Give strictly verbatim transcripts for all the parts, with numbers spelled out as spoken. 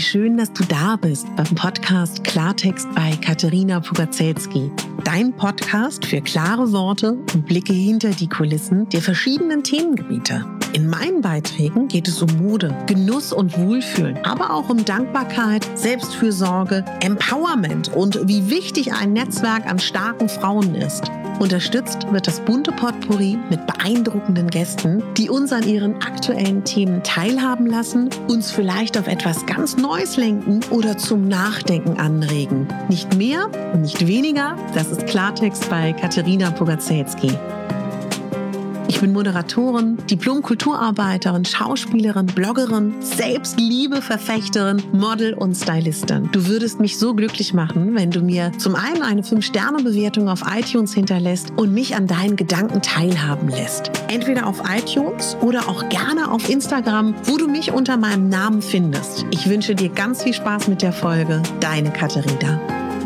schön, dass du da bist beim Podcast Klartext bei Katerina Pugacelski. Dein Podcast für klare Worte und Blicke hinter die Kulissen der verschiedenen Themengebiete. In meinen Beiträgen geht es um Mode, Genuss und Wohlfühlen, aber auch um Dankbarkeit, Selbstfürsorge, Empowerment und wie wichtig ein Netzwerk an starken Frauen ist. Unterstützt wird das bunte Potpourri mit beeindruckenden Gästen, die uns an ihren aktuellen Themen teilhaben lassen, uns vielleicht auf etwas ganz Neues lenken oder zum Nachdenken anregen. Nicht mehr und nicht weniger, das ist Klartext bei Katerina Pugacelski. Ich bin Moderatorin, Diplom-Kulturarbeiterin, Schauspielerin, Bloggerin, Selbstliebe-Verfechterin, Model und Stylistin. Du würdest mich so glücklich machen, wenn du mir zum einen eine fünf Sterne Bewertung auf iTunes hinterlässt und mich an deinen Gedanken teilhaben lässt. Entweder auf iTunes oder auch gerne auf Instagram, wo du mich unter meinem Namen findest. Ich wünsche dir ganz viel Spaß mit der Folge. Deine Katerina.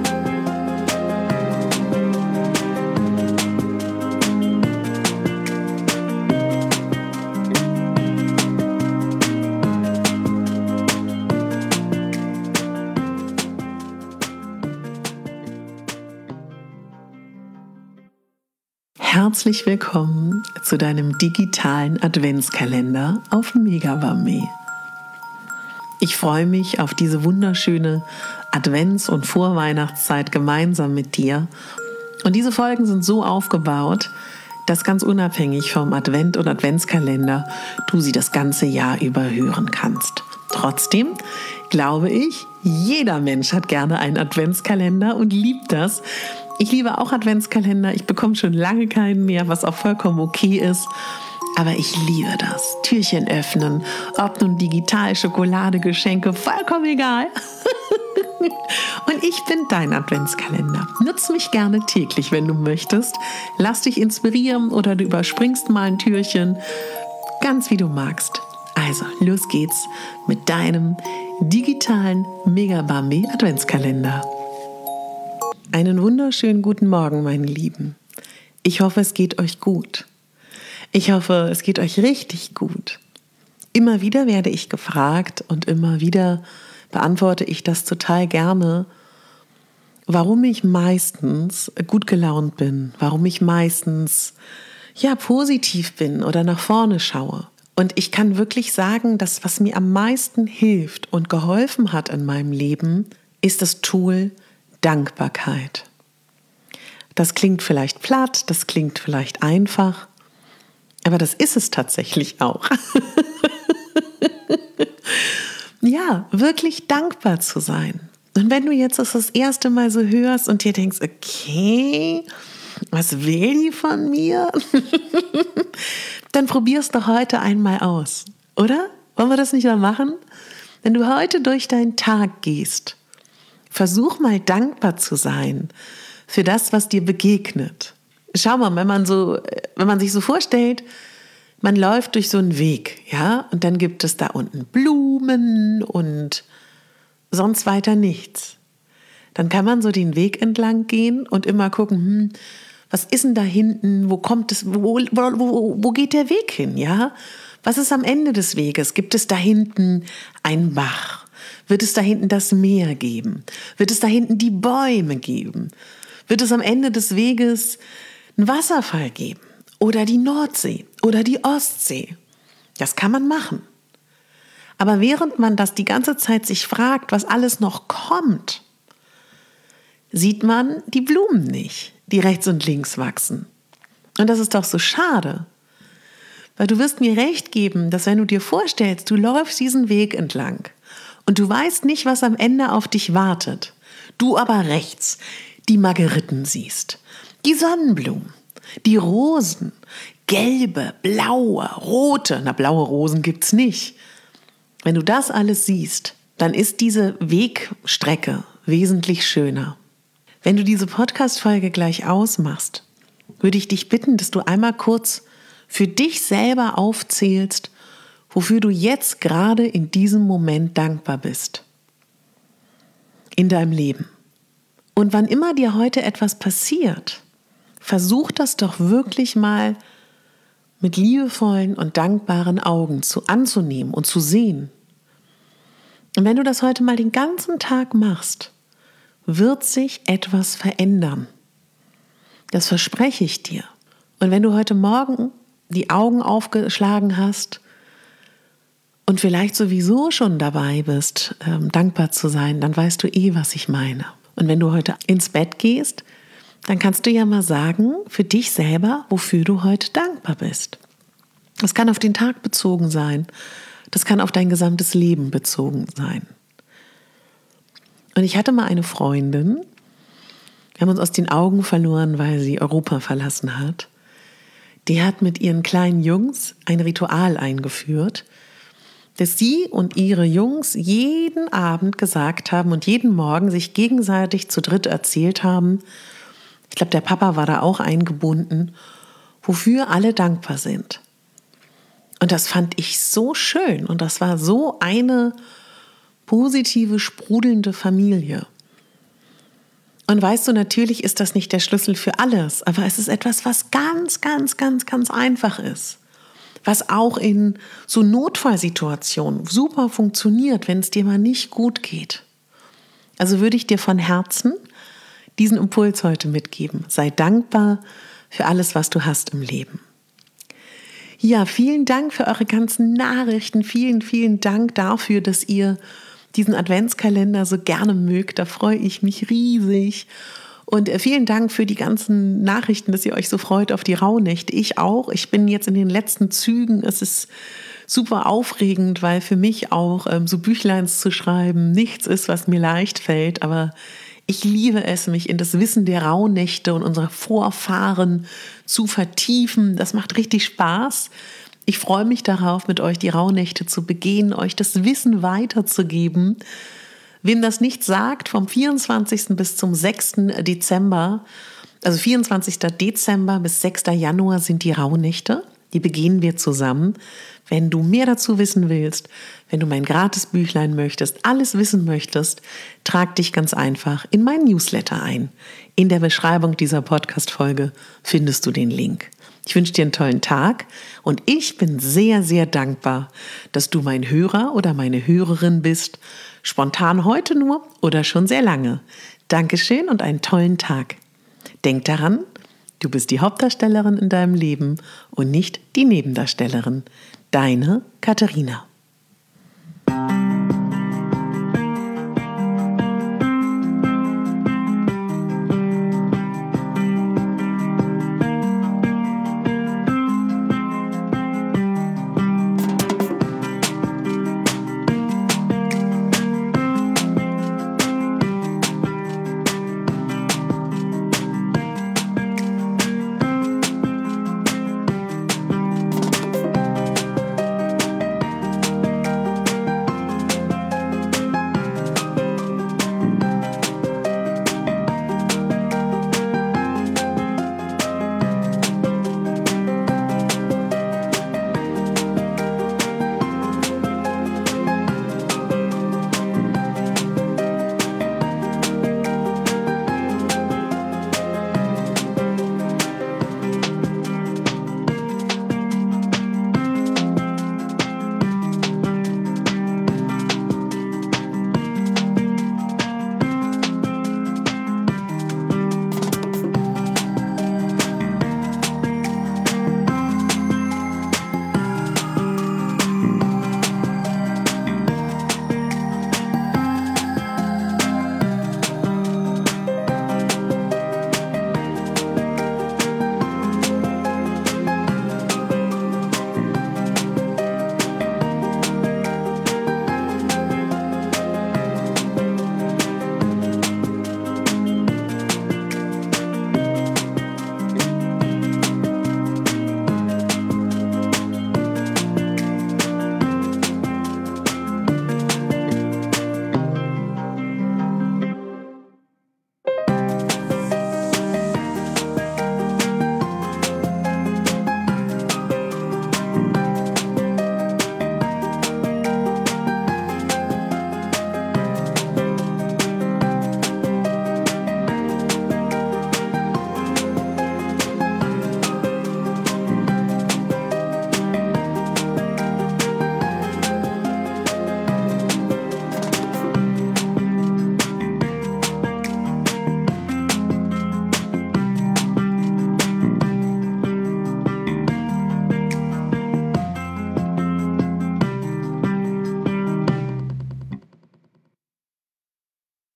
Herzlich willkommen zu deinem digitalen Adventskalender auf Megabambi. Ich freue mich auf diese wunderschöne Advents- und Vorweihnachtszeit gemeinsam mit dir. Und diese Folgen sind so aufgebaut, dass ganz unabhängig vom Advent- und Adventskalender du sie das ganze Jahr über hören kannst. Trotzdem glaube ich, jeder Mensch hat gerne einen Adventskalender und liebt das. Ich liebe auch Adventskalender, ich bekomme schon lange keinen mehr, was auch vollkommen okay ist. Aber ich liebe das. Türchen öffnen, ob nun digital, Schokolade, Geschenke, vollkommen egal. Und ich bin dein Adventskalender. Nutz mich gerne täglich, wenn du möchtest. Lass dich inspirieren oder du überspringst mal ein Türchen. Ganz wie du magst. Also, los geht's mit deinem digitalen Megabambi Adventskalender. Einen wunderschönen guten Morgen, meine Lieben. Ich hoffe, es geht euch gut. Ich hoffe, es geht euch richtig gut. Immer wieder werde ich gefragt und immer wieder beantworte ich das total gerne, warum ich meistens gut gelaunt bin, warum ich meistens ja positiv bin oder nach vorne schaue. Und ich kann wirklich sagen, dass was mir am meisten hilft und geholfen hat in meinem Leben, ist das Tool Dankbarkeit. Das klingt vielleicht platt, das klingt vielleicht einfach, aber das ist es tatsächlich auch. Ja, wirklich dankbar zu sein. Und wenn du jetzt das das erste Mal so hörst und dir denkst, okay, was will die von mir? Dann probier es doch heute einmal aus, oder? Wollen wir das nicht mal machen? Wenn du heute durch deinen Tag gehst, versuch mal dankbar zu sein für das, was dir begegnet. Schau mal, wenn man so, wenn man sich so vorstellt, man läuft durch so einen Weg, ja, und dann gibt es da unten Blumen und sonst weiter nichts. Dann kann man so den Weg entlang gehen und immer gucken, hm, was ist denn da hinten? Wo kommt es? Wo, wo, wo, wo geht der Weg hin? Ja, was ist am Ende des Weges? Gibt es da hinten einen Bach? Wird es da hinten das Meer geben? Wird es da hinten die Bäume geben? Wird es am Ende des Weges einen Wasserfall geben? Oder die Nordsee? Oder die Ostsee? Das kann man machen. Aber während man das die ganze Zeit sich fragt, was alles noch kommt, sieht man die Blumen nicht, die rechts und links wachsen. Und das ist doch so schade. Weil du wirst mir recht geben, dass wenn du dir vorstellst, du läufst diesen Weg entlang und du weißt nicht, was am Ende auf dich wartet, du aber rechts die Margeriten siehst, die Sonnenblumen, die Rosen, gelbe, blaue, rote, na blaue Rosen gibt's nicht. Wenn du das alles siehst, dann ist diese Wegstrecke wesentlich schöner. Wenn du diese Podcast-Folge gleich ausmachst, würde ich dich bitten, dass du einmal kurz für dich selber aufzählst, wofür du jetzt gerade in diesem Moment dankbar bist. In deinem Leben. Und wann immer dir heute etwas passiert, versuch das doch wirklich mal mit liebevollen und dankbaren Augen zu anzunehmen und zu sehen. Und wenn du das heute mal den ganzen Tag machst, wird sich etwas verändern. Das verspreche ich dir. Und wenn du heute Morgen die Augen aufgeschlagen hast und vielleicht sowieso schon dabei bist, ähm, dankbar zu sein, dann weißt du eh, was ich meine. Und wenn du heute ins Bett gehst, dann kannst du ja mal sagen, für dich selber, wofür du heute dankbar bist. Das kann auf den Tag bezogen sein. Das kann auf dein gesamtes Leben bezogen sein. Und ich hatte mal eine Freundin, wir haben uns aus den Augen verloren, weil sie Europa verlassen hat. Die hat mit ihren kleinen Jungs ein Ritual eingeführt, dass sie und ihre Jungs jeden Abend gesagt haben und jeden Morgen sich gegenseitig zu dritt erzählt haben, ich glaube, der Papa war da auch eingebunden, wofür alle dankbar sind. Und das fand ich so schön und das war so eine positive, sprudelnde Familie. Und weißt du, natürlich ist das nicht der Schlüssel für alles, aber es ist etwas, was ganz, ganz, ganz, ganz einfach ist. Was auch in so Notfallsituationen super funktioniert, wenn es dir mal nicht gut geht. Also würde ich dir von Herzen diesen Impuls heute mitgeben. Sei dankbar für alles, was du hast im Leben. Ja, vielen Dank für eure ganzen Nachrichten. Vielen, vielen Dank dafür, dass ihr diesen Adventskalender so gerne mögt. Da freue ich mich riesig. Und vielen Dank für die ganzen Nachrichten, dass ihr euch so freut auf die Rauhnächte. Ich auch. Ich bin jetzt in den letzten Zügen. Es ist super aufregend, weil für mich auch ähm, so Büchleins zu schreiben nichts ist, was mir leicht fällt. Aber ich liebe es, mich in das Wissen der Rauhnächte und unserer Vorfahren zu vertiefen. Das macht richtig Spaß. Ich freue mich darauf, mit euch die Rauhnächte zu begehen, euch das Wissen weiterzugeben. Wem das nicht sagt, vom vierundzwanzigsten bis zum sechsten Dezember, also vierundzwanzigsten Dezember bis sechsten Januar sind die Rauhnächte. Die begehen wir zusammen. Wenn du mehr dazu wissen willst, wenn du mein Gratisbüchlein möchtest, alles wissen möchtest, trag dich ganz einfach in meinen Newsletter ein. In der Beschreibung dieser Podcast-Folge findest du den Link. Ich wünsche dir einen tollen Tag und ich bin sehr, sehr dankbar, dass du mein Hörer oder meine Hörerin bist, spontan heute nur oder schon sehr lange. Dankeschön und einen tollen Tag. Denk daran, du bist die Hauptdarstellerin in deinem Leben und nicht die Nebendarstellerin. Deine Katharina.